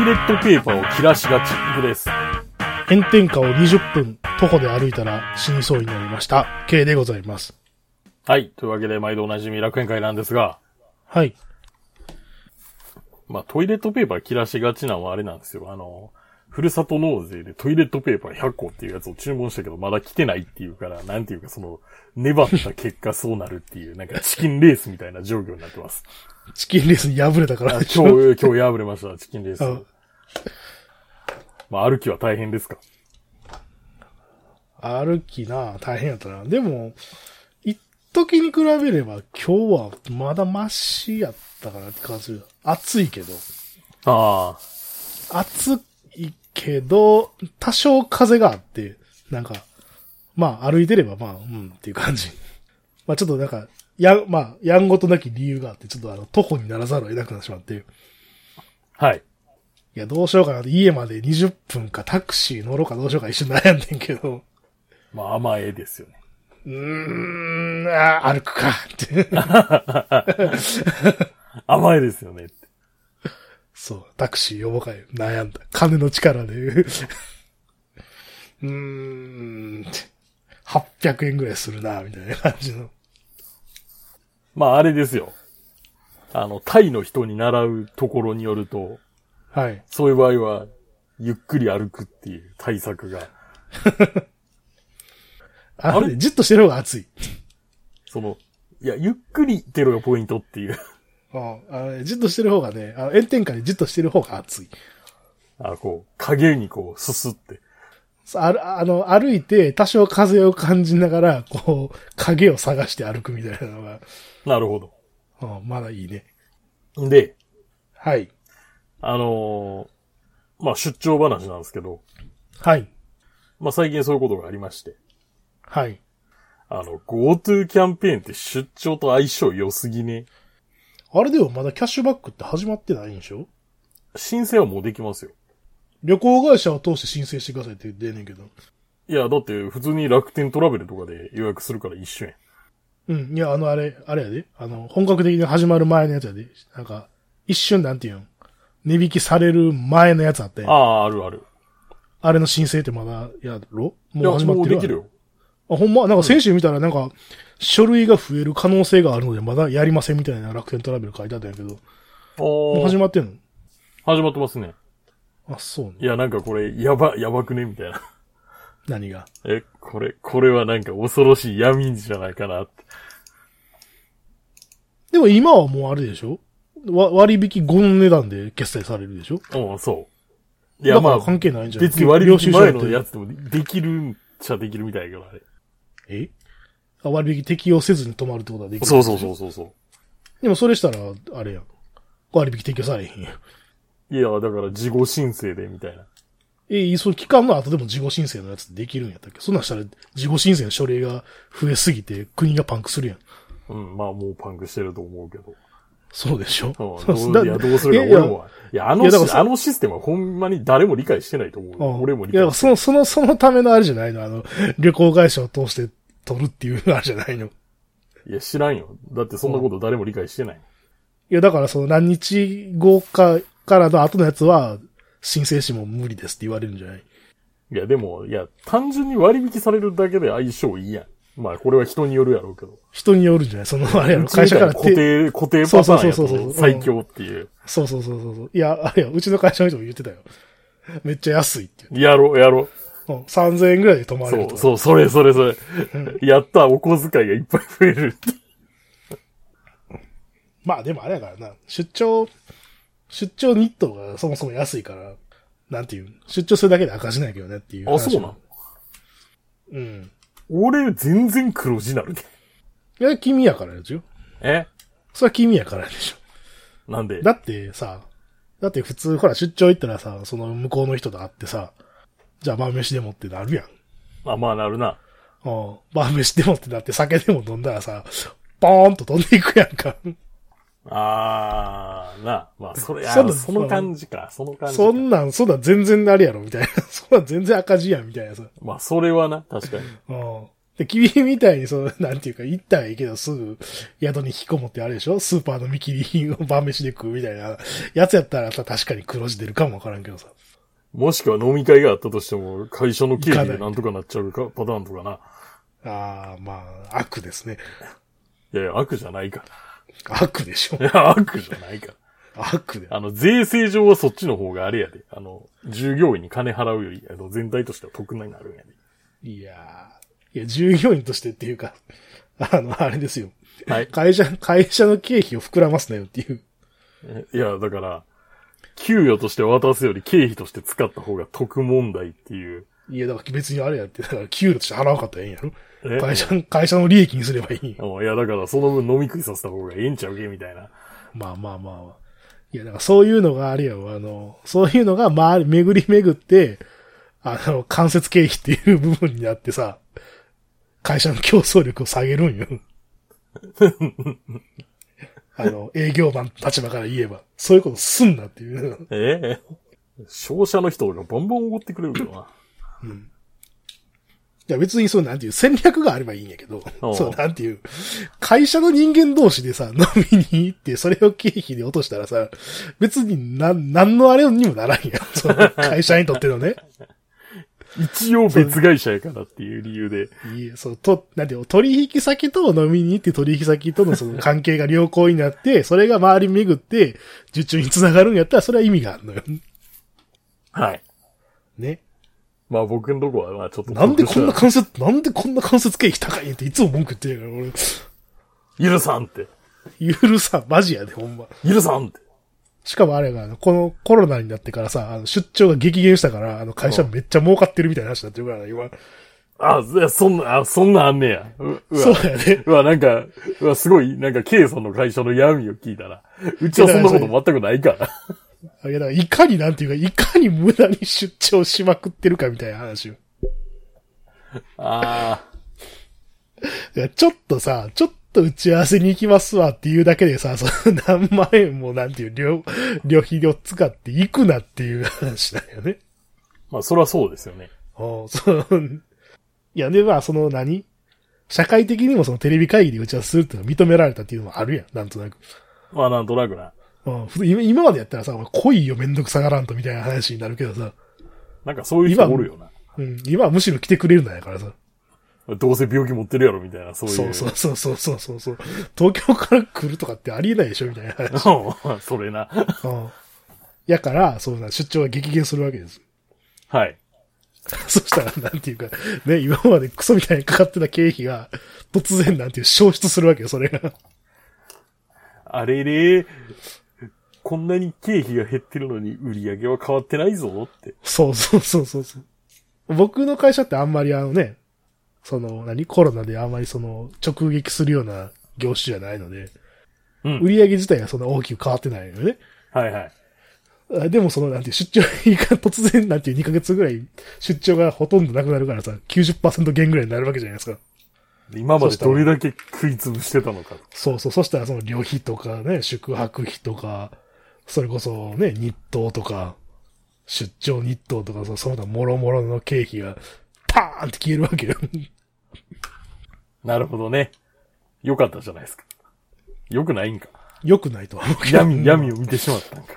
レットペーパーを切らしがちです。 炎天下を20分徒歩で歩いたら死にそうになりました。K でございます。 はい。というわけで毎度おなじみ楽園会なんですが。 はい。 まあ、トイレットペーパー切らしがちなのはあれなんですよ。ふるさと納税でトイレットペーパー100個っていうやつを注文したけどまだ来てないっていうから、なんていうか粘った結果そうなるっていう、なんかチキンレースみたいな状況になってます。 チキンレースに敗れたから。 今日敗れました、チキンレース。まあ、歩きは大変ですか？ 歩きな、大変やったな。でも、一時に比べれば今日はまだマシやったかなって感じする。暑いけど。 ああ。暑いけど、多少風があって、なんか、まあ歩いてればまあ、っていう感じ。まあちょっとなんか、やんごとなき理由があって、ちょっと徒歩にならざるを得なくなってしまって。 はい。 いや、どうしようかなって、家まで20分かタクシー乗ろうかどうしようか一緒に悩んでんけど。 まあ、甘えですよね。 歩くかって。 甘えですよねって。 そう、タクシー呼ぼうかよ。悩んだ。金の力で。800円ぐらいするな、みたいな感じの。 まあ、あれですよ。タイの人に習うところによると、 はい。 そういう場合は、ゆっくり歩くっていう対策が。 あれじっとしてる方が暑い。 いや、ゆっくりっていうのがポイントっていう。 じっとしてる方がね、炎天下でじっとしてる方が暑い。 影にすすって。 歩いて多少風を感じながら、影を探して歩くみたいなのが。 なるほど。 まだいいね。 で、 はい。 まあ、出張話なんですけど。 はい。 まあ、最近そういうことがありまして。 はい。 GoTo キャンペーンって出張と相性良すぎね。 あれでもまだキャッシュバックって始まってないんでしょ？ 申請はもうできますよ。 旅行会社を通して申請してくださいって出んねんけど。 いや、だって普通に楽天トラベルとかで予約するから一緒やん。 いや、あれやで。本格的に始まる前のやつやで。なんか、一瞬なんていうん。値引きされる前のやつあって。 ああ、あるある。 あれの申請ってまだやろ？もう始まってる。 もうできるよ。 ほんまなんか先週見たらなんか、書類が増える可能性があるのでまだやりませんみたいな楽天トラベル書いてあったんやけど。もう始まってんの？ 始まってますね。 あ、そうね。 いや、なんかこれ、やばくねみたいな。 何が？ これはなんか恐ろしい闇じゃないかなって。 でも今はもうあれでしょ？割引後の値段で決済されるでしょ？ そう。いや、まあ、 関係ないんじゃない？ 別に割引前のやつでもできるんちゃできるみたいやけど、あれ。 割引適用せずに泊まるってことはできる。 そう。 でもそれしたら、あれやん。割引適用されへんやん。 いや、だから事後申請でみたいな。 それ期間の後でも事後申請のやつできるんやったっけ？そんなんしたら事後申請の書類が増えすぎて国がパンクするやん。 まあもうパンクしてると思うけど。 そうでしょ？ どうするか俺も。いや、あのシステムはほんまに誰も理解してないと思う。俺も理解してない。 いや、そのためのあれじゃないの？旅行会社を通して取るっていうあれじゃないの？ いや、知らんよ。だってそんなこと誰も理解してない。 いや、だから何日後からの後のやつは、申請しても無理ですって言われるんじゃない？ いや、でも、単純に割引されるだけで相性いいやん。まあ、これは人によるやろうけど。 人によるんじゃない？あれやろ、会社から固定パターンやと最強っていう。 そう。いや、あれや、うちの会社の人も言ってたよ。めっちゃ安いって言って。 やろう。 3000円ぐらいで泊まれると。 そう、それ。やった、お小遣いがいっぱい増えるって。 まあでもあれやからな、出張日当がそもそも安いから、なんていう、出張するだけで赤字ないけどねっていう話。 あ、そうなの？俺全然黒字なるで。 いや、君やからですよ。それは君やからでしょ。 なんで？ だって普通、ほら出張行ったらさ、その向こうの人と会ってさ、じゃあ晩飯でもってなるやん。 まあなるな。 晩飯でもってなって酒でも飲んだらさ、ポーンと飛んでいくやんか。 まあ、その感じか。そんなん全然あれやろ、みたいな。そんなん全然赤字やん、みたいなさ。 まあ、それはな、確かに。 で、君みたいになんていうか、行ったらいいけどすぐ宿に引きこもってあれでしょスーパーの見切りを晩飯で食うみたいなやつやったら確かに黒字出るかもわからんけどさ。 もしくは飲み会があったとしても、会社の経費でなんとかなっちゃうか、パターンとかな。 ああ、まあ、悪ですね。 いやいや、悪じゃないか悪でしょ。 ら。いや、悪じゃないから。 悪で。 税制上はそっちの方があれやで。従業員に金払うより、全体としては得になるんやで。 いや、従業員としてっていうか、あれですよ。 はい。 会社の経費を膨らますなよっていう。 いや、だから、給与として渡すより経費として使った方が得問題っていう。 いや、だから別にあれやって、だから給料として払わかったらええんやろ会社の利益にすればいい。 いや、だからその分飲み食いさせた方がええんちゃうけみたいな。 まあ。いや、だからそういうのがあれよ。そういうのが巡り巡って、間接経費っていう部分になってさ、会社の競争力を下げるんよ。営業マンの立場から言えば、そういうことすんなっていう。 商社の人がバンバンおごってくれるよな。 うん。いや別になんていう戦略があればいいんやけど、なんていう、会社の人間同士でさ、飲みに行って、それを経費で落としたらさ、別になんのあれにもならんやん。会社にとってのね。 一応別会社やからっていう理由で。 いや、なんていうの、取引先と飲みに行って取引先とのその関係が良好になって、それが周り巡って、受注につながるんやったら、それは意味があるのよ。 はい。 ね。 まあ僕のとこは、まあちょっと。 なんでこんな関節経費高いっていつも文句言ってるから、 俺。許さんって。 許さん、マジやで、ほんま。 許さんって。 しかもあれが、このコロナになってからさ、出張が激減したから、会社めっちゃ儲かってるみたいな話になってるから、今。 そんなあんねや。 そうやね。 なんか、すごい、なんか、K さんの会社の闇を聞いたら、うちはそんなこと全くないから。 いや、だからいかになんていうか、いかに無駄に出張しまくってるかみたいな話を。ちょっと打ち合わせに行きますわっていうだけでさ、何万円もなんていう旅費を使って行くなっていう話だよね。 まあ、それはそうですよね。 いや、で、まあ、社会的にもテレビ会議で打ち合わせするっていうのが認められたっていうのもあるやん、なんとなく。 まあ、なんとなくな。 今までやったらさ、来いよめんどくさがらんとみたいな話になるけどさ。 なんかそういう人おるよな。 今はむしろ来てくれるんだからさ。 どうせ病気持ってるやろみたいな、そういう。 そう。東京から来るとかってありえないでしょみたいな話。 それな。 やから、出張が激減するわけです。 はい。 そしたら、なんていうか、ね、今までクソみたいにかかってた経費が、突然なんていう消失するわけよ、それが。 あれれ、こんなに経費が減ってるのに売り上げは変わってないぞって。 そう。僕の会社ってあんまりコロナであんまり直撃するような業種じゃないので、売り上げ自体がそんな大きく変わってないのよね。 はいはい。 でもなんていう出張が突然なんていう2ヶ月ぐらい出張がほとんどなくなるからさ、90% 減ぐらいになるわけじゃないですか。 今までどれだけ食いつぶしてたのか。 そう。そしたら旅費とかね、宿泊費とか、それこそね、日当とか、出張日当とかその他もろもろの経費がパーンって消えるわけよ。 なるほどね。よかったじゃないですか。よくないんか。 よくないとは思うけど。 闇を見てしまったんか。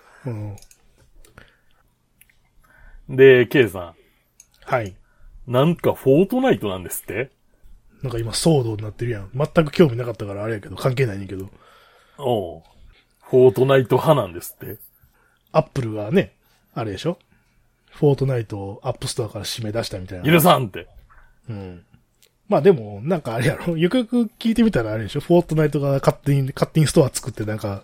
で、K さん。 はい。 なんかフォートナイトなんですって？ なんか今騒動になってるやん。全く興味なかったからあれやけど、関係ないねんけど。 おう。フォートナイト派なんですって。 アップルがね、あれでしょ？フォートナイトをアップストアから締め出したみたいな。 許さんって。 まあでも、なんかあれやろ、よくよく聞いてみたらあれでしょ？フォートナイトが勝手にストア作ってなんか、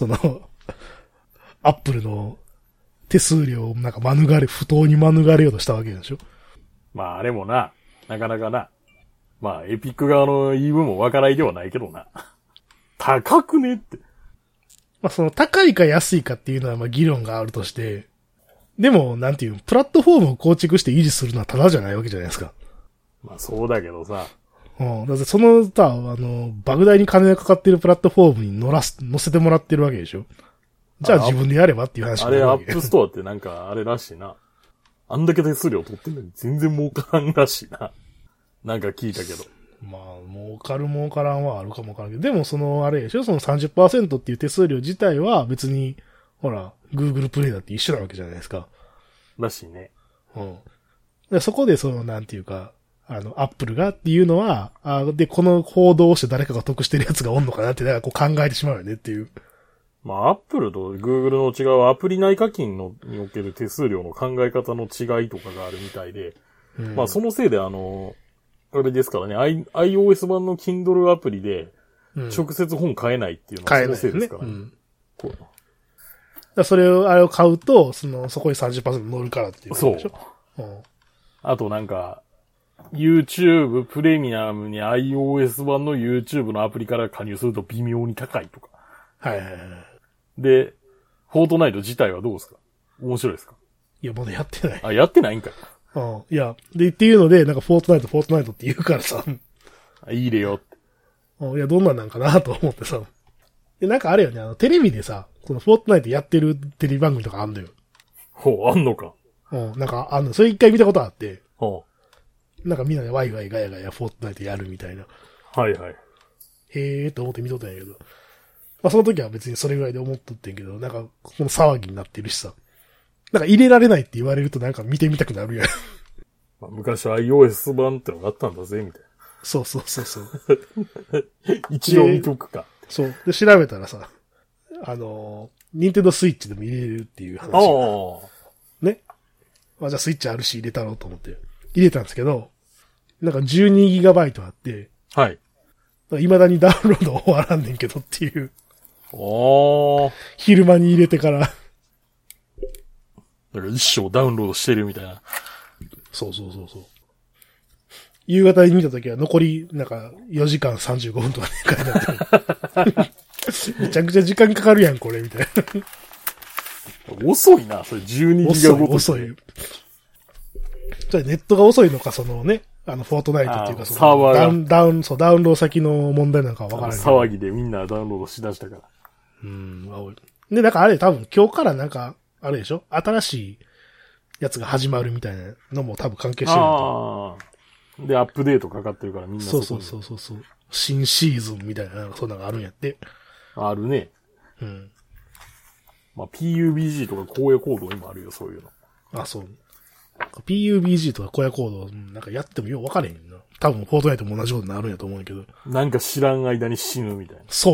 アップルの手数料をなんか不当に免れようとしたわけでしょ？ まああれもなかなかな。まあエピック側の言い分もわからないではないけどな。高くねって。 まあ高いか安いかっていうのはまあ議論があるとして、でもなんていう、プラットフォームを構築して維持するのはただじゃないわけじゃないですか。 まあそうだけどさ。 だって莫大に金がかかってるプラットフォームに載せてもらってるわけでしょ。じゃあ自分でやればっていう話になるわけ。 あれアップストアってなんかあれらしいな。あんだけ手数料取ってんのに全然儲からんらしいな。なんか聞いたけど。 まあ、儲かる儲からんはあるかもわからんけど、でもあれでしょ、その 30% っていう手数料自体は別に、ほら、Google プレイだって一緒なわけじゃないですか。 らしいね。 うん。でそこでなんていうか、アップルがっていうのは、で、この報道をして誰かが得してるやつがおんのかなって、だからこう考えてしまうよねっていう。 まあ、アップルと Google の違うアプリ内課金における手数料の考え方の違いとかがあるみたいで、まあ、そのせいであれですからね、iOS 版の Kindle アプリで、直接本買えないっていうのはそのせいですからね。 それを、あれを買うと、そこに 30% 乗るからっていうことでしょ。そう。 あとなんか、YouTube プレミアムに iOS 版の YouTube のアプリから加入すると微妙に高いとか。 はいはいはい。 で、フォートナイト自体はどうですか？面白いですか？ いや、まだやってない。 あ、やってないんかい。 いや、で、っていうので、なんかフォートナイトって言うからさ。 いい入れよって。 いや、どんなんかなと思ってさ。で、なんかあれよね、テレビでさ、このフォートナイトやってるテレビ番組とかあんだよ。 ほう、あんのか。 なんかあんの。それ一回見たことあって。 ほう。なんかみんなでワイワイガヤガヤフォートナイトやるみたいな。 はいはい。 へーと思って見とったんやけど。まあその時は別にそれぐらいで思っとってんけど、なんかこの騒ぎになってるしさ。なんか入れられないって言われるとなんか見てみたくなるやん。 まあ、昔は iOS 版ってのがあったんだぜ、みたいな。 そう。 一応見とくか。 そう。で、調べたらさ、ニンテンドースイッチでも入れれるっていう話。ね。じゃあスイッチあるし入れたろうと思って。入れたんですけど、なんか 12GB あって、 はい。 未だにダウンロード終わらんねんけどっていう。昼間に入れてから。 だから一生ダウンロードしてるみたいな。 そう。夕方に見たときは残り、なんか、4時間35分とかね、書いてあって。めちゃくちゃ時間かかるやん、これ、みたいな。遅いな、それ12ギガごと。 遅い。それネットが遅いのか、フォートナイトっていうか、 サーバーが。 ダウンロード先の問題なんかわからない。 騒ぎでみんなダウンロードしだしたから。 で、なんかあれ多分今日からなんか、あれでしょ？新しいやつが始まるみたいなのも多分関係してると。 で、アップデートかかってるからみんなそう。新シーズンみたいな、そんなのがあるんやって。 あるね。まあ、PUBG とか荒野行動にもあるよ、そういうの。 そう。PUBG とか荒野行動、なんかやってもよう分かれへんな。多分、フォートナイトも同じことになるんやと思うんやけど。 なんか知らん間に死ぬみたいな。 そう。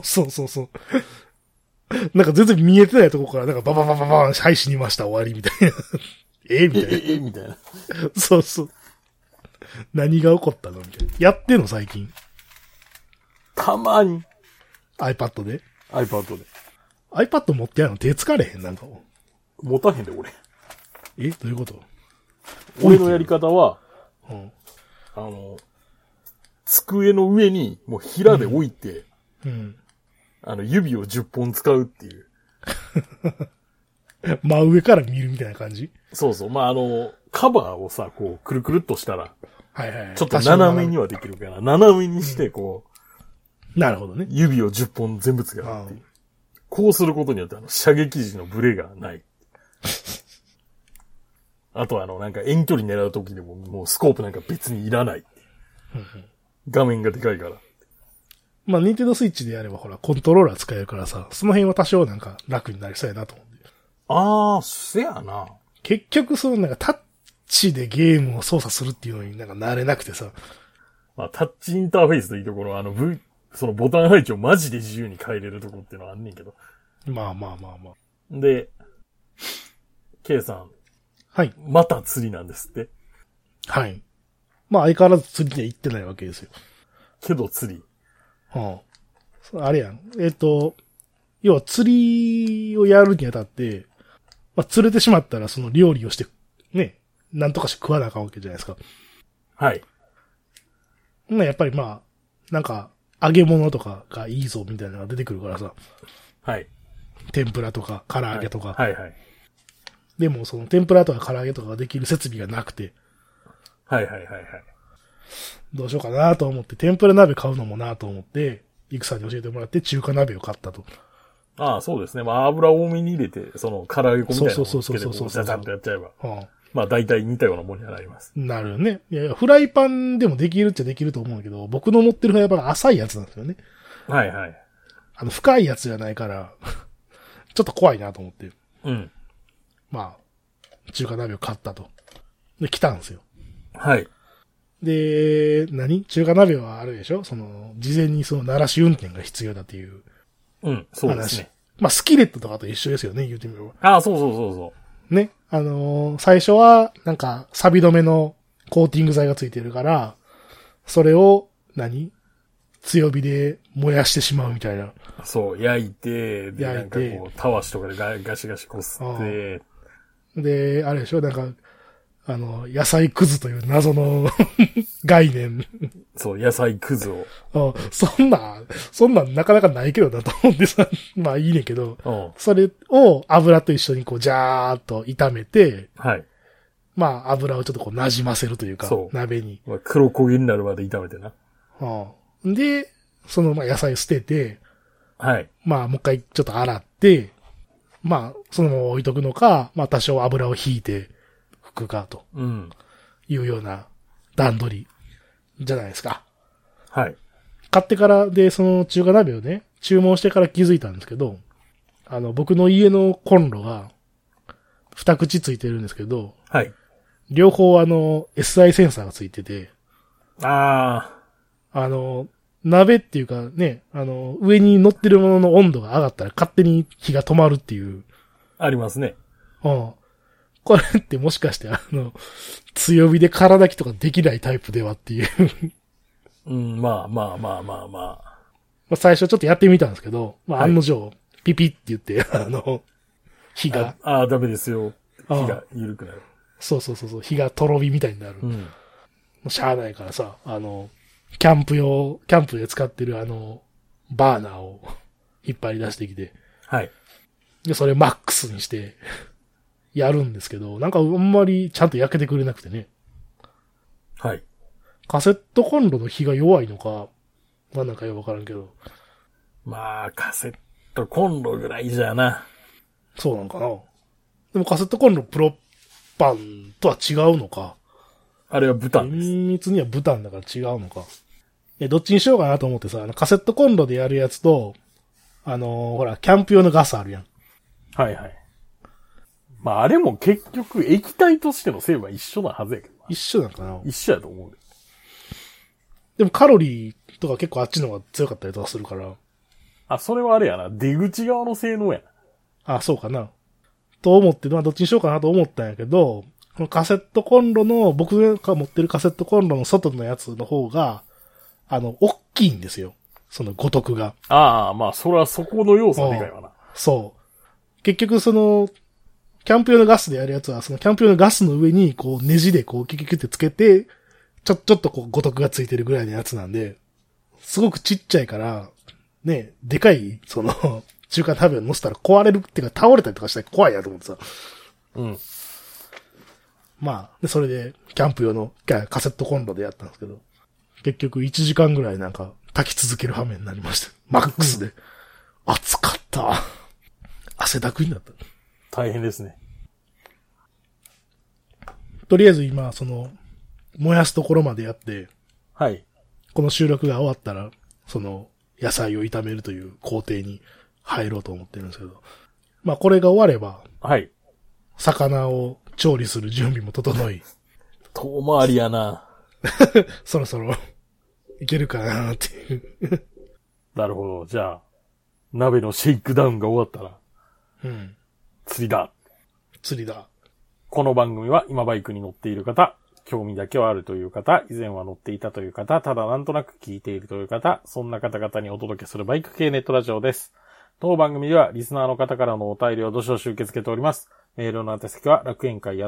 なんか全然見えてないとこから、なんかバババババはい、死にました、終わり、みたいな。みたいな。 みたいな。 そう。何が起こったのみたいな。やってんの最近。 たまに。 iPad で ?iPad で。 iPad 持ってやるの手つかれへんなんか。 持たへんで、俺。 どういうこと？ 俺のやり方は、机の上に、もう平で置いて、指を10本使うっていう。 真上から見るみたいな感じ？ そう。まあ、カバーをさ、こう、くるくるっとしたら、 はい。 ちょっと斜めにはできるから、斜めにして、こう、なるほどね。 指を10本全部使うっていう。こうすることによって、射撃時のブレがない。あとなんか遠距離狙うときでも、もうスコープなんか別にいらない。画面がでかいから。 まあ、ニンテンドースイッチでやればほら、コントローラー使えるからさ、その辺は多少なんか楽になりそうやなと思って。 せやな。 結局なんかタッチでゲームを操作するっていうのになんか慣れなくてさ。 まあ、タッチインターフェースというところはそのボタン配置をマジで自由に変えれるところっていうのはあんねんけど。 まあ。 で、K さん。 はい。 また釣りなんですって。 はい。まあ相変わらず釣りで行ってないわけですよ。 けど釣り。 あれやん。要は釣りをやるにあたって、まあ釣れてしまったらその料理をして、ね、なんとかして食わなあかんわけじゃないですか。 はい。 やっぱりなんか、揚げ物とかがいいぞみたいなのが出てくるからさ。 はい。 天ぷらとか、唐揚げとか。 はい。 でもその天ぷらとか唐揚げとかができる設備がなくて。 はい。 どうしようかなと思って、天ぷら鍋買うのもなと思って、イクさんに教えてもらって中華鍋を買ったと。 そうですね。まあ油多めに入れて、その唐揚げ粉みたいなのをつけて、 そう。 ザザッとやっちゃえば。 まあ大体似たようなものにはなります。 なるよね。いや、フライパンでもできるっちゃできると思うんだけど、僕の持ってるフライパンが浅いやつなんですよね。 はいはい。 深いやつじゃないから、ちょっと怖いなと思って。 うん。 まあ、中華鍋を買ったと。で、来たんですよ。 はい。 で、中華鍋はあるでしょ事前にその鳴らし運転が必要だっていう話。うん、そうですね。 まあ、スキレットとかと一緒ですよね、言うてみれば。 ああ、そうそうそうそう。 ね。最初は、なんか、錆止めのコーティング剤がついてるから、それを強火で燃やしてしまうみたいな。 そう、焼いて、で、なんかこう、たわしとかでガシガシこすって。 で、あれでしょなんか、野菜くずという謎の概念。 そう、野菜くずを。 そんなんなかなかないけどなと思ってさ、まあいいねんけど、それを油と一緒にこう、ジャーっと炒めて、 はい。 まあ油をちょっとこう馴染ませるというか、鍋に。 まあ、黒焦げになるまで炒めてな。 で、まあ野菜捨てて、 はい。 まあもう一回ちょっと洗って、まあそのまま置いとくのか、まあ多少油を引いて拭くかと。 うん。 いうような段取りじゃないですか。 はい。 買ってからで、その中華鍋をね、注文してから気づいたんですけど、僕の家のコンロが二口ついてるんですけど、 はい。 両方SI センサーがついてて、鍋っていうかね、上に乗ってるものの温度が上がったら勝手に火が止まるっていう。 ありますね。 これってもしかして強火で空炊きとかできないタイプではっていううん、まあ。 最初ちょっとやってみたんですけど、まあ案の定、ピピって言って、火が。 ダメですよ。火が緩くなる。 そう、火がとろ火みたいになる。 うん。もうしゃあないからさ、キャンプで使ってるバーナーを引っ張り出してきて。 はい。 で、それマックスにして、やるんですけど、なんかあんまりちゃんと焼けてくれなくてね。 はい。 カセットコンロの火が弱いのか、なんかよくわからんけど。 まあ、カセットコンロぐらいじゃな。 そうなんかな。でもカセットコンロプロパンとは違うのか。 あれはブタンです。 厳密にはブタンだから違うのか。どっちにしようかなと思ってさ、カセットコンロでやるやつと、ほら、キャンプ用のガスあるやん。 はいはい。まあ、あれも結局液体としての成分は一緒なはずやけどな。 一緒なんかな。 一緒やと思う。 でもカロリーとか結構あっちの方が強かったりとかするから。 それはあれやな。出口側の性能やな。そうかな。と思って、まあどっちにしようかなと思ったんやけど、このカセットコンロの、僕が持ってるカセットコンロの外のやつの方が、大きいんですよ。その五徳が。 まあ、それはそこの要素はでかいわな。 そう。結局キャンプ用のガスでやるやつは、そのキャンプ用のガスの上に、こう、ネジでこう、キュキュキュってつけて、ちょっとこう、五徳がついてるぐらいのやつなんで、すごくちっちゃいから、ね、でかい、中華鍋を乗せたら壊れるっていうか倒れたりとかしたら怖いなと思ってさ。 うん。 まあ、で、それで、キャンプ用のカセットコンロでやったんですけど、結局1時間ぐらいなんか、炊き続ける羽目になりました。マックスで。暑かった。汗だくになった。 大変ですね。 とりあえず今、燃やすところまでやって、 はい。 この収録が終わったら、野菜を炒めるという工程に入ろうと思ってるんですけど。まあ、これが終われば、 はい。 魚を調理する準備も整い。 遠回りやな。 そろそろ、いけるかなっていう。 なるほど。じゃあ、鍋のシェイクダウンが終わったら、釣りだ。 釣りだ。 この番組は今バイクに乗っている方、興味だけはあるという方、以前は乗っていたという方、ただなんとなく聞いているという方、そんな方々にお届けするバイク系ネットラジオです。当番組ではリスナーの方からのお便りをどしどし受け付けております。メールの宛先は楽園会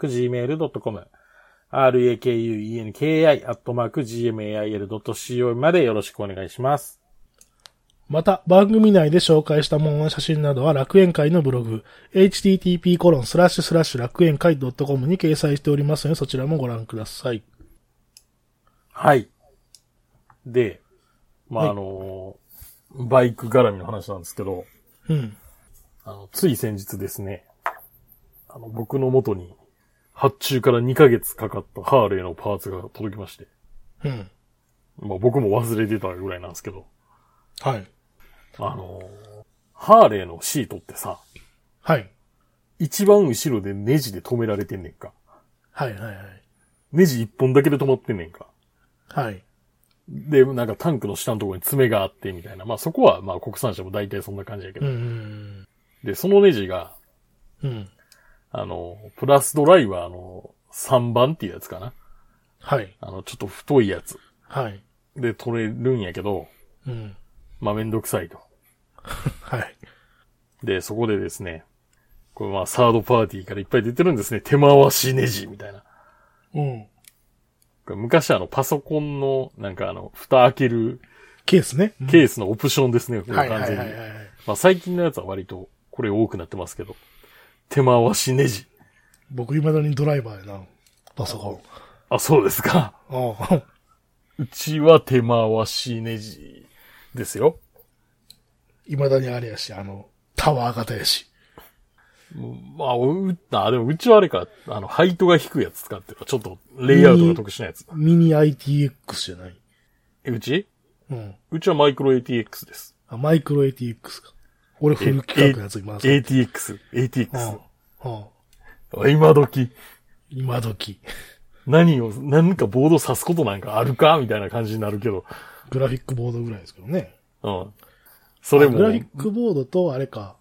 @gmail.com、rakuenki@gmail.co までよろしくお願いします。 また、番組内で紹介したものの写真などは楽園会のブログ、http:// 楽園会 .com に掲載しておりますので、そちらもご覧ください。 はい。で、まあ、バイク絡みの話なんですけど、つい先日ですね、僕の元に、 発注から2ヶ月かかったハーレーのパーツが届きまして。 うん。 まあ僕も忘れてたぐらいなんですけど。 はい。 ハーレーのシートってさ、 はい。 一番後ろでネジで止められてんねんか。 はいはいはい。 ネジ一本だけで止まってんねんか。 はい。 で、なんかタンクの下のところに爪があってみたいな。まあそこはまあ国産車も大体そんな感じやけど。で、そのネジが、 うん。 プラスドライバーの3番っていうやつかな。 はい。 ちょっと太いやつ。 はい。 で取れるんやけど、 うん。 まあめんどくさいと。 はい。 で、そこでですね、これまあサードパーティーからいっぱい出てるんですね。手回しネジみたいな。 うん。 昔パソコンの、なんか蓋開ける、 ケースね。 ケースのオプションですね、これはい完全に。 はいはいはい。 まあ最近のやつは割と、これ多くなってますけど。手回しネジ。 僕未だにドライバーやな。パソコン。 あ、そうですか。 ああ。 うちは手回しネジですよ。 未だにあれやし、タワー型やし。 まあ、でもうちはあれか、ハイトが低いやつ使ってる。ちょっと、レイアウトが特殊なやつ。 ミニ ITX じゃない。 うちうん。 うちはマイクロ ATX です。 あ、マイクロ ATX か。俺フル規格のやつ今。 ATX。今時。 今時。 何かボード刺すことなんかあるかみたいな感じになるけど。 グラフィックボードぐらいですけどね。 うん。それも。 グラフィックボードと、あれか、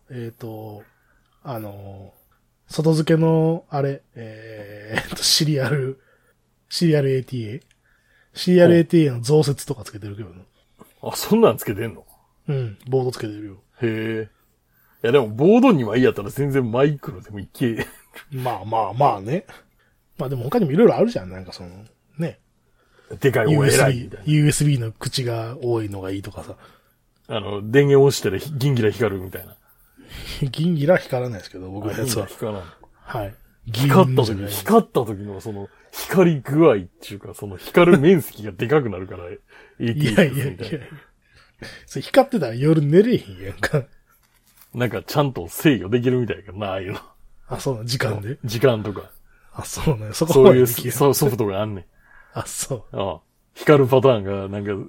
外付けの、あれ、シリアル ATA? シリアル ATA の増設とかつけてるけどね。 あ、そんなんつけてんの？ うん、ボードつけてるよ。 へえ。いやでも、ボードにはいいやったら全然マイクロでもいけ。 まあね。まあでも他にもいろいろあるじゃん。なんかね。 でかい方が偉いみたいな。 USB の口が多いのがいいとかさ。 電源押したらギンギラ光るみたいな。 ギンギラ光らないですけど、僕のやつは。 光らない。 はい。 光った時の光り具合っていうか、光る面積がでかくなるから、ATX みたいな。 それ光ってたら夜寝れへんやんか。 なんかちゃんと制御できるみたいやけどな、ああいうの。 あ、そうな、時間で？ 時間とか。 あ、そうね。そこそういうソフトがあんねん。 あ、そう。 ああ。光るパターンが、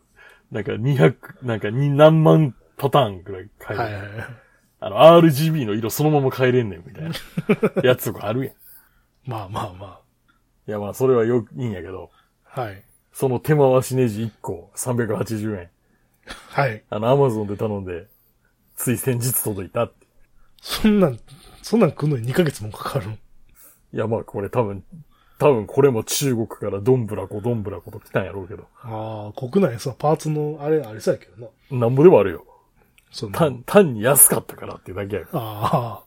何万パターンくらい変える。 はいはいはい。 RGB の色そのまま変えれんねんみたいなやつとかあるやん。 まあ。 いやまあそれはいいんやけど。 はい。 その手回しネジ1個380円。 はい。 Amazon で頼んで、つい先日届いたって。 そんなん来るのに2ヶ月もかかるん？ いやまあこれ多分これも中国からどんぶらこと来たんやろうけど。 ああ、国内にパーツのあれそうやけどな。 なんぼでもあるよ。単に安かったからってだけやから。 ああ。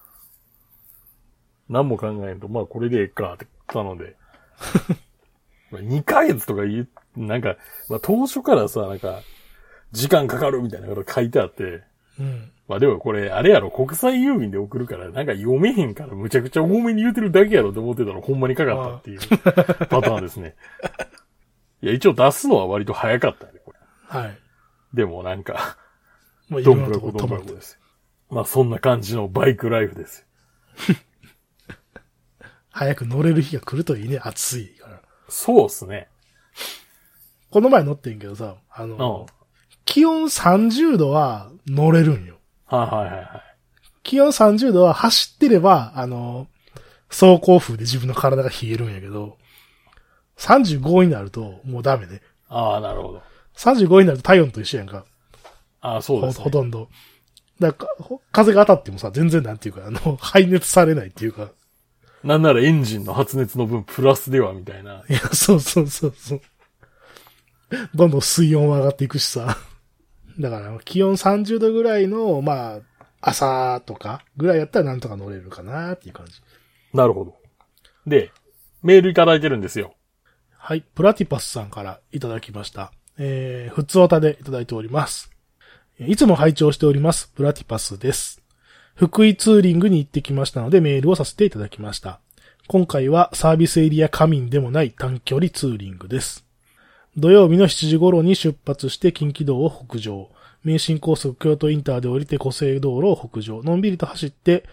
何も考えんと、まあこれでええかって頼んで。2ヶ月とかなんか、まあ当初からさ、なんか、時間かかるみたいなこと書いてあって。 うん。まあでもこれ、あれやろ、国際郵便で送るから、なんか読めへんからむちゃくちゃ多めに言うてるだけやろって思ってたらほんまにかかったっていうパターンですね。いや、一応出すのは割と早かったね、これ。 はい。 でもなんか、 まあ、 どんぶらこですよ。まあそんな感じのバイクライフですよ。 早く乗れる日が来るといいね、暑いから。 そうっすね。 この前乗ってんけどさ、気温30度は乗れるんよ。 はい。 気温30度は走ってれば、走行風で自分の体が冷えるんやけど、35になるともうダメね。 ああ、なるほど。 35になると体温と一緒やんか。 ああ、そうですね。 ほとんど。だから、風が当たってもさ、全然なんていうか、排熱されないっていうか。 なんならエンジンの発熱の分プラスではみたいな。 いや、そう。どんどん水温は上がっていくしさ。だから、気温30度ぐらいの、まあ、朝とかぐらいやったらなんとか乗れるかなっていう感じ。 なるほど。で、メールいただいてるんですよ。 はい。プラティパスさんからいただきました。ふつおたでいただいております。いつも拝聴しております。プラティパスです。福井ツーリングに行ってきましたのでメールをさせていただきました。今回はサービスエリア仮眠でもない短距離ツーリングです。土曜日の7時頃に出発して近畿道を北上。名神高速京都インターで降りて湖西道路を北上。のんびりと走って、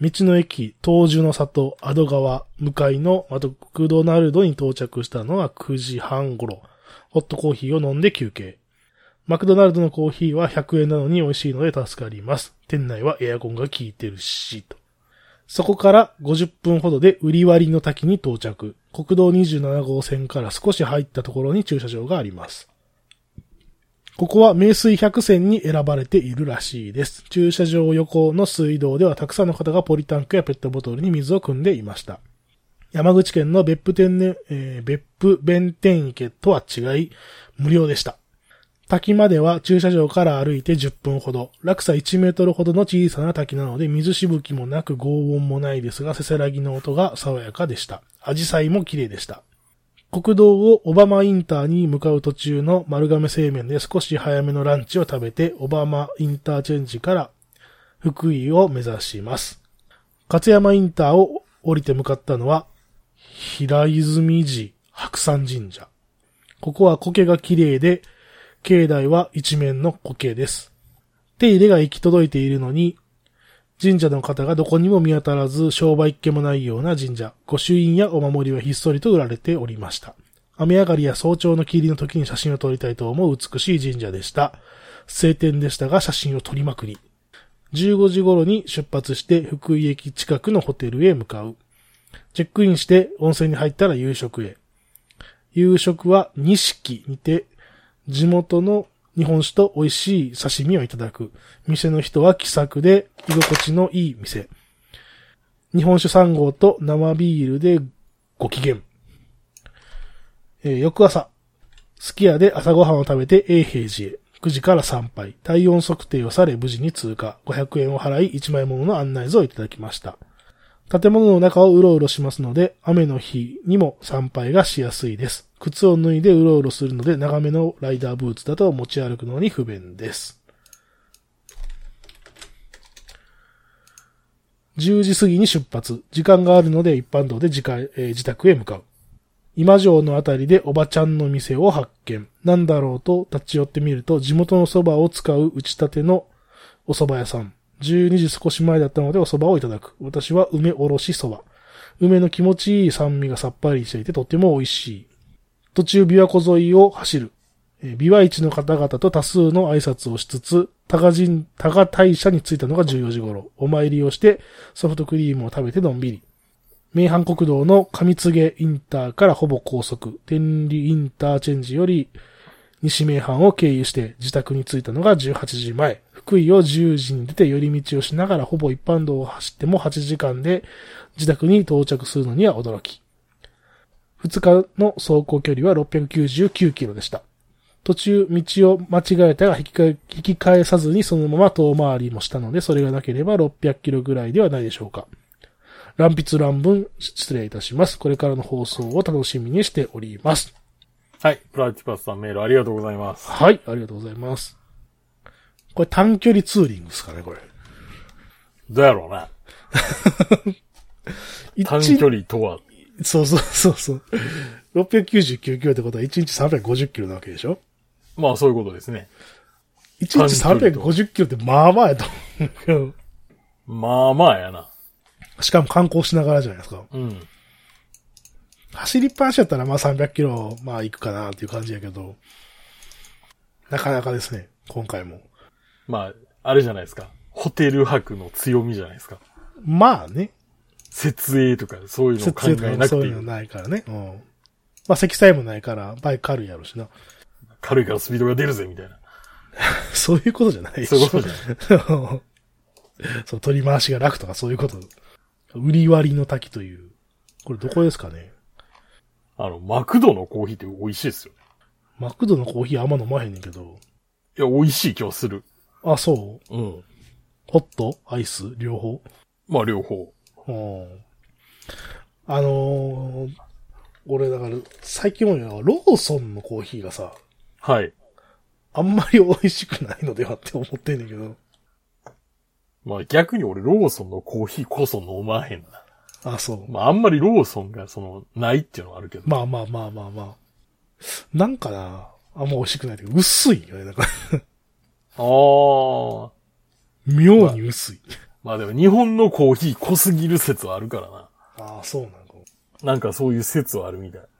道の駅、東樹の里、アド川、向かいのマクドナルドに到着したのは9時半頃。ホットコーヒーを飲んで休憩。マクドナルドのコーヒーは100円なのに美味しいので助かります。店内はエアコンが効いてるし、と。そこから50分ほどで売り割りの滝に到着。国道27号線から少し入ったところに駐車場があります。ここは名水百選に選ばれているらしいです。駐車場横の水道ではたくさんの方がポリタンクやペットボトルに水を汲んでいました。山口県の別府弁天池とは違い、無料でした。滝までは駐車場から歩いて10分ほど、落差1メートルほどの小さな滝なので水しぶきもなく轟音もないですが、せせらぎの音が爽やかでした。アジサイも綺麗でした。国道を小浜インターに向かう途中の丸亀製麺で少し早めのランチを食べて、小浜インターチェンジから福井を目指します。勝山インターを降りて向かったのは、平泉寺白山神社。ここは苔が綺麗で、境内は一面の苔です。手入れが行き届いているのに、神社の方がどこにも見当たらず、商売っ気もないような神社。御朱印やお守りはひっそりと売られておりました。雨上がりや早朝の霧の時に写真を撮りたいと思う美しい神社でした。晴天でしたが写真を撮りまくり。15時頃に出発して福井駅近くのホテルへ向かう。チェックインして温泉に入ったら夕食へ。夕食は錦にて、地元の日本酒と美味しい刺身をいただく。店の人は気さくで居心地のいい店。日本酒3合と生ビールでご機嫌。翌朝、すき家で朝ごはんを食べて永平寺へ。9時から参拝。体温測定をされ無事に通過。500円を払い1枚ものの案内図をいただきました。建物の中をうろうろしますので、雨の日にも参拝がしやすいです。靴を脱いでうろうろするので、長めのライダーブーツだと持ち歩くのに不便です。10時過ぎに出発。時間があるので一般道で自宅へ向かう。今城のあたりでおばちゃんの店を発見。なんだろうと立ち寄ってみると、地元の蕎麦を使う打ち立てのお蕎麦屋さん。12時少し前だったのでお蕎麦をいただく。私は梅おろし蕎麦。梅の気持ちいい酸味がさっぱりしていてとても美味しい。途中琵琶湖沿いを走る。琵琶市の方々と多数の挨拶をしつつ、多賀大社に着いたのが14時頃。お参りをしてソフトクリームを食べてのんびり。名阪国道の上柘インターからほぼ高速。天理インターチェンジより西名阪を経由して自宅に着いたのが18時前。福井を10時に出て寄り道をしながらほぼ一般道を走っても8時間で自宅に到着するのには驚き。2日の走行距離は699キロでした。途中道を間違えたが引き返さずにそのまま遠回りもしたので、それがなければ600キロぐらいではないでしょうか。乱筆乱文失礼いたします。これからの放送を楽しみにしております。 はい。プラティパスさんメールありがとうございます。 はい。ありがとうございます。これ短距離ツーリングですかね、これ。 どうやろうな。短距離とは。 そう。699キロってことは1日350キロなわけでしょ？ まあそういうことですね。 1日350キロってまあまあやと思うけど。 まあまあやな。 しかも観光しながらじゃないですか。 うん。 走りっぱなしやったらまあ300キロまあ行くかなっていう感じやけど、なかなかですね、今回も。まあ、あれじゃないですか。ホテル泊の強みじゃないですか。 まあね。 設営とかそういうのを考えなくていい。 そういうのないからね。うん。まあ積載もないからバイク軽いやろしな。 軽いからスピードが出るぜみたいな。 そういうことじゃないでしょ。 そういうことじゃない。 そう、取り回しが楽とかそういうこと。売り割りの滝という。これどこですかね。 マクドのコーヒーって美味しいですよね。 マクドのコーヒーあんま飲まへんねんけど。 いや、美味しい気はする。 あ、そう？ うん。 ホット？アイス？両方？ まあ、両方。 俺だから、最近思うのは、ローソンのコーヒーがさ、 はい。 あんまり美味しくないのではって思ってんねんけど。 まあ逆に俺ローソンのコーヒーこそ飲まへんな。 あ、そう。 まああんまりローソンがないっていうのはあるけど。 まあ。なんかな、あんま美味しくないけど、薄いよね、なんか。 ああ。 妙に薄い。 まあでも日本のコーヒー濃すぎる説はあるからな。 ああ、そうなんか。 なんかそういう説はあるみたい。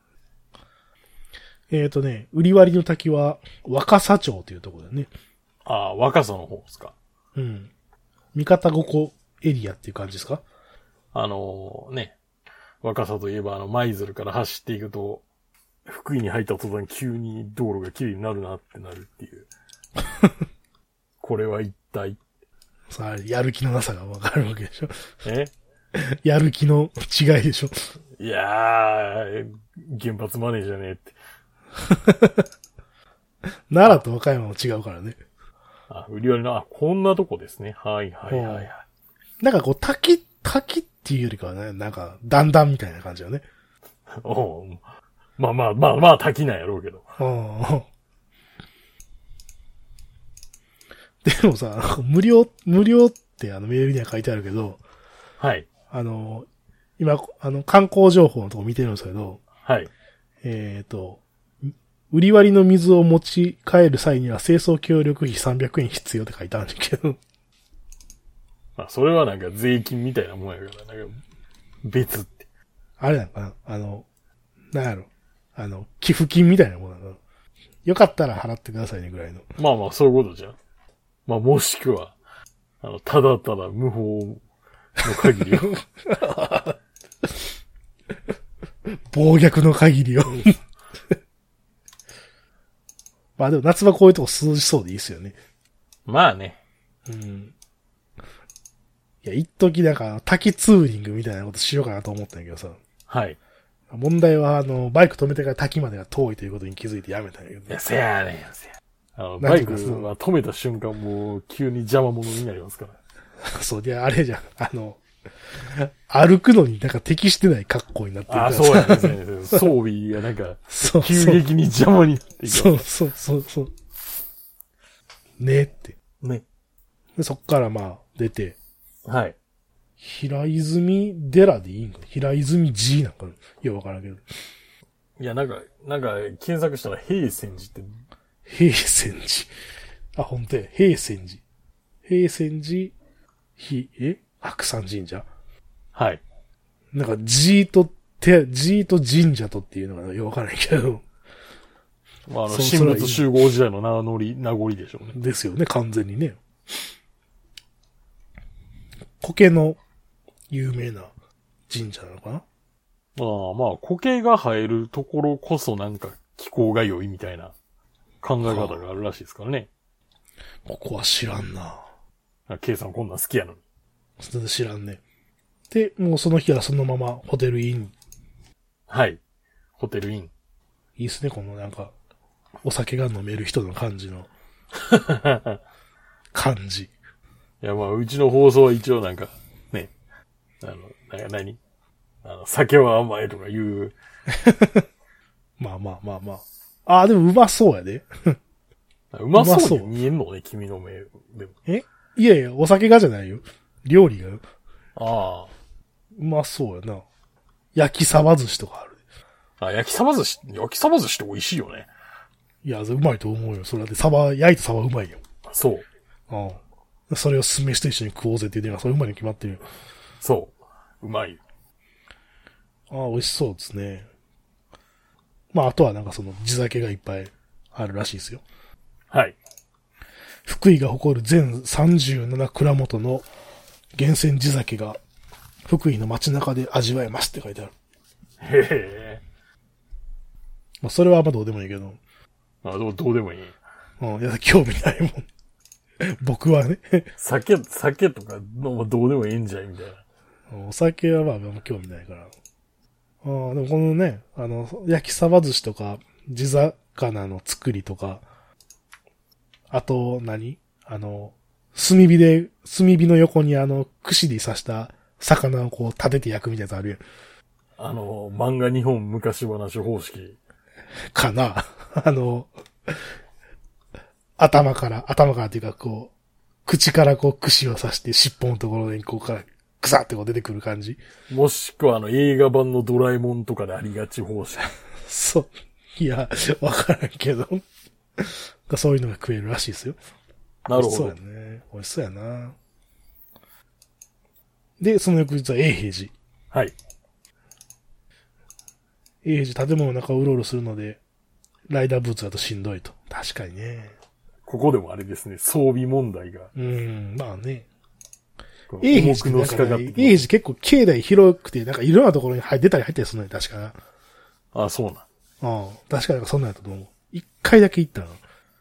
売り割りの滝は若狭町というところだよね。 ああ、若狭の方ですか。 うん。三方五湖エリアっていう感じですか？ 若狭といえば舞鶴から走っていくと、福井に入った途端急に道路が綺麗になるなってなるっていう。これは一体。 さあ、やる気のなさがわかるわけでしょ。 えやる気の違いでしょ。 いやー、原発マネーじゃねえって。 奈良と和歌山も違うからね。 あ、売り割りの、こんなとこですね。はいはいはいはい。 なんかこう、滝っていうよりかはね、なんか、段々みたいな感じよね。 おうまあ、滝なんやろうけど。 でもさ、無料ってメールには書いてあるけど、 はい。 今、観光情報のとこ見てるんですけど、 はい。 売り割りの水を持ち帰る際には清掃協力費300円必要って書いてあるんだけど。 まあ、それはなんか税金みたいなもんやから、なんか、別って。 あれなんかななんやろ。寄付金みたいなもんなの。よかったら払ってくださいねぐらいの。 まあまあ、そういうことじゃん。まあ、もしくは、ただただ無法の限りを。 暴虐の限りを。まあでも夏場こういうとこ涼しそうでいいっすよね。 まあね。 うん。いや、一時なんか滝ツーリングみたいなことしようかなと思ったんやけどさ。 はい。 問題はバイク止めてから滝までが遠いということに気づいてやめたんやけど。 いや、せやねん。バイクは止めた瞬間もう急に邪魔者になりますから。 そう、いや、あれじゃん。歩くのになんか適してない格好になってるからさ。 そうやね。装備がなんか、急激に邪魔になっていく。 そう。ねって。 ね。 で、そっからまあ、出て。 はい。 平泉寺でいいんかな？平泉寺なんかよくわからんけど。 いや、なんか、検索したら平泉寺って。 平泉寺。あ、ほんとや。平泉寺。平泉寺、白山神社？ はい。 なんか、G と神社とっていうのがよくわからないけど。 まあ、神仏集合時代の名残でしょうね。 ですよね、完全にね。苔の有名な神社なのかな？ まあ、苔が生えるところこそなんか気候が良いみたいな考え方があるらしいですからね。 ここは知らんな。 K さんこんなん好きやのに。 全然知らんね。で、もうその日はそのままホテルイン。 はい。ホテルイン。 いいっすね、このなんか、お酒が飲める人の感じの。感じ。 いや、まあ、うちの放送は一応なんか、ね、酒は甘いとか言う。 まあ。でもうまそうやで。 うまそうに見えんのね、君の目でも。 いや、お酒がじゃないよ。料理が。 ああ。 うまそうやな。焼きサバ寿司とかある。 焼きサバ寿司って美味しいよね。 いや、うまいと思うよ。それだって焼いたサバうまいよ。 そう。 それを酢飯と一緒に食おうぜって言うのが、それうまいに決まってるよ。 そう。うまい。 美味しそうですね。まあ、あとはなんかその地酒がいっぱいあるらしいですよ。 はい。 福井が誇る全37蔵元の厳選地酒が福井の街中で味わえますって書いてある。 へえ。 まあ、それはあんまどうでもいいけど。 どうでもいい。 いや、興味ないもん。僕はね。 酒とかのどうでもいいんじゃいみたいな。 お酒はまあ、あんま興味ないから。でもこのね、焼きサバ寿司とか、地魚の作りとか、あと何、炭火の横に串に刺した魚をこう立てて焼くみたいなやつあるやん。 漫画日本昔話方式。 かな頭からっていうかこう、口からこう串を刺して尻尾のところにこうから、くさってこう出てくる感じ。 もしくは映画版のドラえもんとかでありがち方式。 そう。いや、わからんけど。そういうのが食えるらしいですよ。 なるほど。 そうやね。美味しそうやな。 で、その翌日は永平寺。 はい。 永平寺建物の中をうろうろするので、ライダーブーツだとしんどいと。確かにね。 ここでもあれですね、装備問題が。 まあね。 永平寺のしかかって永平寺結構境内広くて、なんかいろんなところに出たり入ったりするのに確かな。 ああ、そうなん。 確かにそんなんやったと思う。一回だけ行ったの。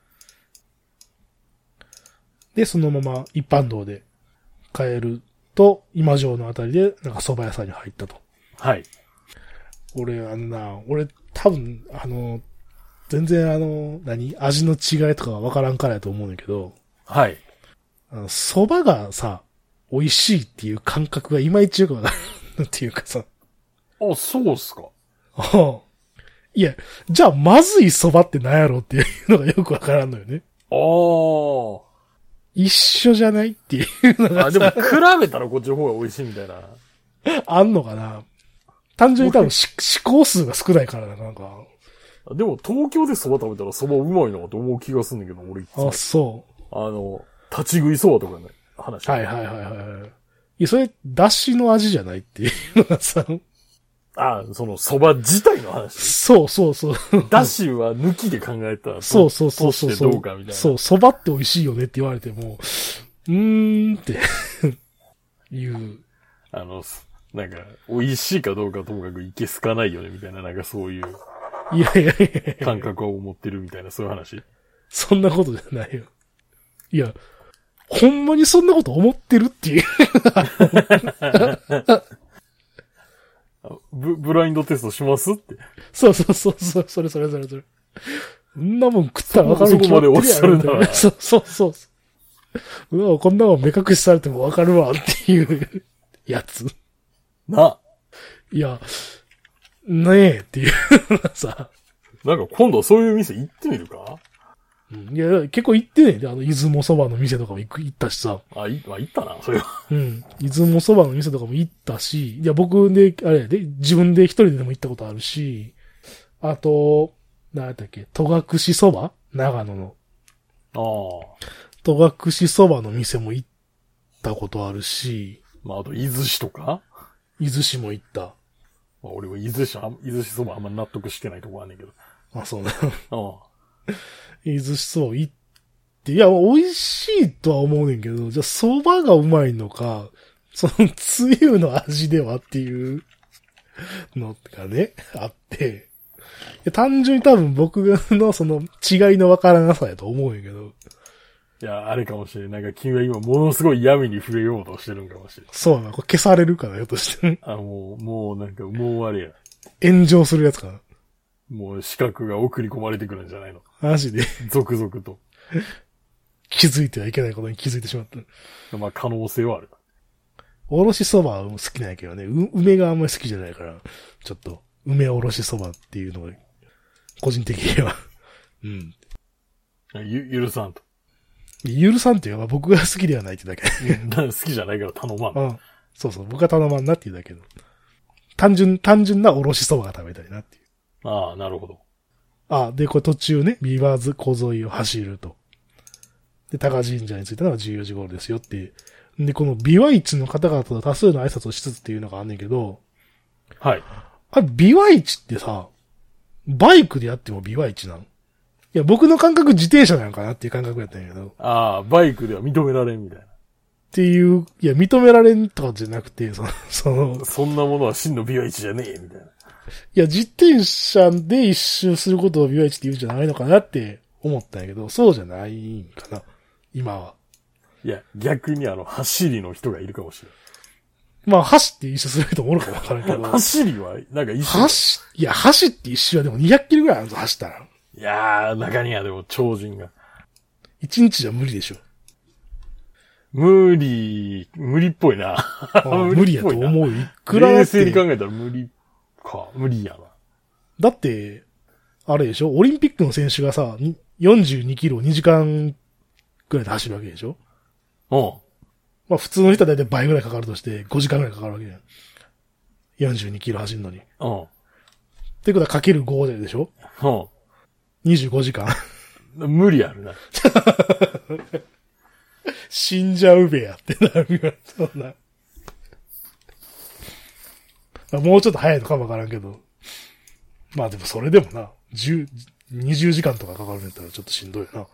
で、そのまま一般道で帰ると、今城のあたりで、なんか蕎麦屋さんに入ったと。 はい。 俺多分、全然味の違いとかはわからんからやと思うんだけど、 はい。 蕎麦がさ、美味しいっていう感覚がいまいちよくわからんっていうかさ。 あ、そうっすか。 いや、じゃあまずい蕎麦って何やろっていうのがよくわからんのよね。一緒じゃないっていうのがさ。 でも比べたらこっちの方が美味しいみたいな。 あんのかな。単純に多分試行数が少ないからなんか。 でも東京で蕎麦食べたら蕎麦うまいなと思う気がするんだけど、俺いつも。 あ、そう。 立ち食い蕎麦とかね、話。 はい。いや、それ、出汁の味じゃないっていうのがさ。 その蕎麦自体の話。 そう。 出汁は抜きで考えたら、 そう。 としてどうかみたいな。 そう、蕎麦って美味しいよねって言われても、っていう。 なんか、美味しいかどうかともかくいけすかないよねみたいな、なんかそういう。 いや感覚を持ってるみたいな、そういう話。 そんなことじゃないよ。いや、ほんまにそんなこと思ってるっていう。 ブラインドテストしますって。 そう。それ。そんなもん食ったらわかるに決まってるやん。 そこまでおっしゃるなら。 そう。うわ、こんなもん目隠しされてもわかるわっていうやつ。いや、ねえっていうさ。 なんか今度そういう店行ってみるか？ いや、結構行ってね。で、出雲そばの店とかも行ったしさ。 行ったな、それは。 出雲そばの店とかも行ったし、いや、僕で、あれやで、自分で一人でも行ったことあるし、あと、なんだっけ、戸隠そば長野の。戸隠そばの店も行ったことあるし。 あと、伊豆市とか？ 伊豆市も行った。 俺は伊豆市そばあんま納得してないとこあんねんけど。 そうな。伊豆市そば行って、いや、美味しいとは思うねんけど、じゃあ蕎麦がうまいのか、そのつゆの味ではっていうのがね、あって、単純に多分僕のその違いのわからなさやと思うんやけど。 いや、あれかもしれん。なんか君は今ものすごい闇に触れようとしてるんかもしれん。 そうな、これ消されるかなよとして。 もうなんか、もうあれや。 炎上するやつかな。 もう視覚が送り込まれてくるんじゃないの。 マジで。 続々と。 気づいてはいけないことに気づいてしまった。 可能性はある。 おろしそば好きなんやけどね、梅があんまり好きじゃないから、ちょっと、梅おろしそばっていうのが、個人的には許さんと。 許さんっていうのは僕が好きではないってだけ。 好きじゃないから頼まん。 そう、僕が頼まんなっていうだけの。単純なおろしそばが食べたいなっていう。 なるほど。で、これ途中ね、ビーバーズ湖沿いを走ると。で、高神社に着いたのが14時頃ですよっていう。で、このビワイチの方々と多数の挨拶をしつつっていうのがあんねんけど。 はい。 ビワイチってさ、バイクでやってもビワイチなの？いや、僕の感覚自転車なのかなっていう感覚やったんやけど。 バイクでは認められんみたいな。 っていう、いや、認められんとかじゃなくて、そんなものは真のビワイチじゃねえ、みたいな。いや、自転車で一周することをビワイチって言うんじゃないのかなって思ったんやけど、そうじゃないんかな、今は。 いや、逆に走りの人がいるかもしれない。 走って一周する人もおるかもわからんけど。 走りは、なんか一周。 走って一周はでも200キロぐらいあるぞ、走ったら。 いやー、中にはでも超人が。 1日じゃ無理でしょ。 無理っぽいな。 無理やと思うよ。いくら冷静に考えたら無理やな。 だって、あれでしょ、オリンピックの選手がさ、42キロ2時間ぐらいで走るわけでしょ。普通の人はだいたい倍ぐらいかかるとして5時間ぐらいかかるわけじゃん。42キロ走るのに。ってことはかける5でしょ。25時間。 無理あるな。 死んじゃうべやってなるよ。そんな。 まあもうちょっと早いのかもわからんけど。まあでもそれでもな、20時間とかかかるんだったらちょっとしんどいよな。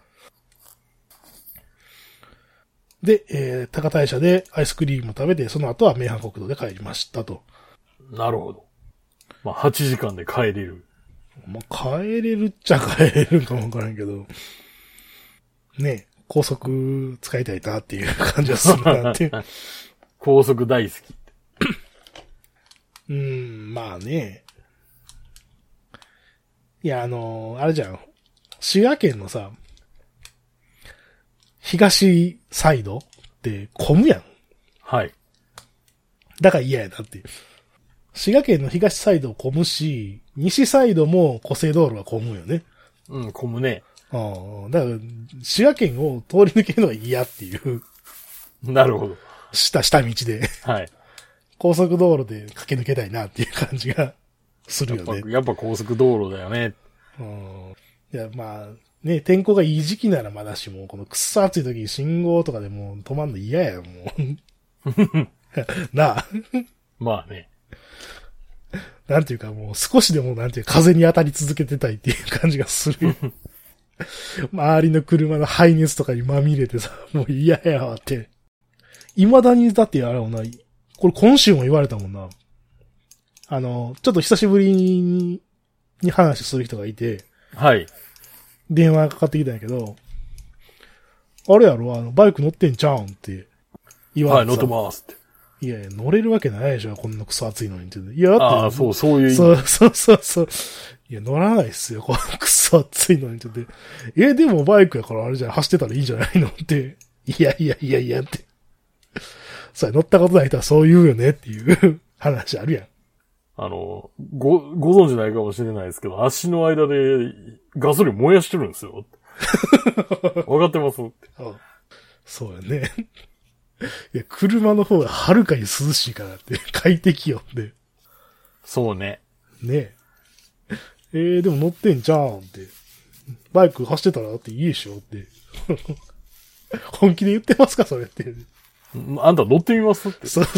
で、高台車でアイスクリームを食べて、その後は名阪国道で帰りましたと。 なるほど。まあ、8時間で帰れる。 まあ、帰れるっちゃ帰れるかもわからんけど、ね、高速使いたいなっていう感じはするなって。 高速大好き。 まあね。いや、あれじゃん。滋賀県のさ、東サイドって混むやん。 はい。 だから嫌やなっていう。滋賀県の東サイド混むし、西サイドも湖西道路は混むよね。 うん、混むね。 だから、滋賀県を通り抜けるのが嫌っていう。 なるほど。 下道で。 はい。 高速道路で駆け抜けたいなっていう感じがするよね。 やっぱ高速道路だよね。 いや、まあ、ね、天候がいい時期ならまだしも、このくっそ暑い時に信号とかでもう止まんの嫌や、もう。なあ。 まあね。 なんていうかもう少しでもなんていうか風に当たり続けてたいっていう感じがする。周りの車の排熱とかにまみれてさ、もう嫌やわって。未だにだってあれもない。これ今週も言われたもんな。ちょっと久しぶりに話する人がいて。 はい。 電話かかってきたんやけど、あれやろ、バイク乗ってんちゃうんって言われて。 はい、乗ってますって。 いやいや、乗れるわけないでしょ、こんなクソ暑いのにって。いや、だって。 ああ、そういう意味。 そう。いや、乗らないっすよ、こんなクソ暑いのにって。でもバイクやからあれじゃん、走ってたらいいんじゃないのって。いやって。そう乗ったことない人はそう言うよねっていう話あるやん。 ご存知ないかもしれないですけど、足の間でガソリン燃やしてるんですよ。わかってますって。 そうやね。いや、車の方がはるかに涼しいからって、快適よって。 そうね。 ねえ。でも乗ってんじゃんって。バイク走ってたらだっていいでしょって。本気で言ってますかそれって。 あんた乗ってみますって。 そう。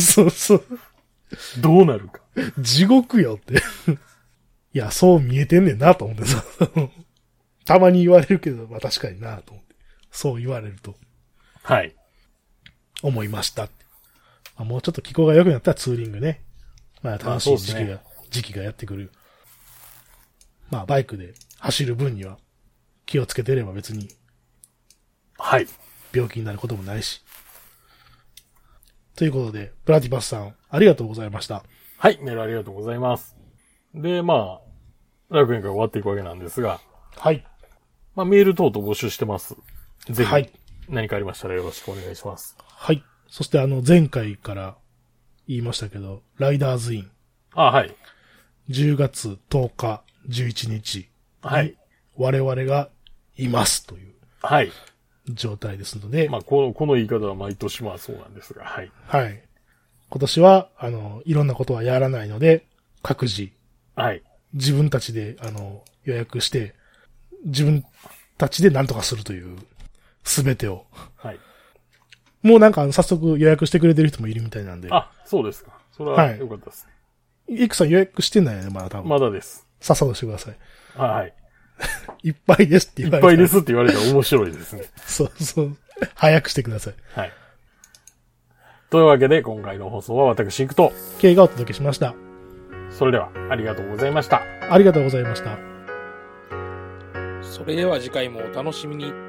どうなるか。 地獄よって。いや、そう見えてんねんなと思ってさ。たまに言われるけど、まあ確かになと思って。そう言われると。 はい。 思いました。もうちょっと気候が良くなったらツーリングね。まあ楽しい時期がやってくる。まあバイクで走る分には気をつけてれば別に。 はい。 病気になることもないし。ということで、プラティパスさん、ありがとうございました。 はい、メールありがとうございます。で、まあ、楽園会終わっていくわけなんですが。 はい。 まあ、メール等々募集してます。ぜひ、 はい。 何かありましたらよろしくお願いします。 はい。そして前回から言いましたけど、ライダーズイン。 はい。 10月10日、11日。 はい。 我々がいますという。 はい。 状態ですので。 まあ、この言い方は毎年まあそうなんですが、はい。 はい。今年は、いろんなことはやらないので、各自。 はい。 自分たちで、予約して、自分たちで何とかするという、すべてを。 はい。 もうなんか、早速予約してくれてる人もいるみたいなんで。 あ、そうですか。それは良かったですね。 いくさん予約してないよね、まだ多分。 まだです。 さっさとしてください。 はい。 いっぱいですって言われた。 いっぱいですって言われたら面白いですね。 そう。早くしてください。 はい。というわけで、今回の放送は私行くと、 K がお届けしました。 それでは、ありがとうございました。 ありがとうございました。 それでは次回もお楽しみに。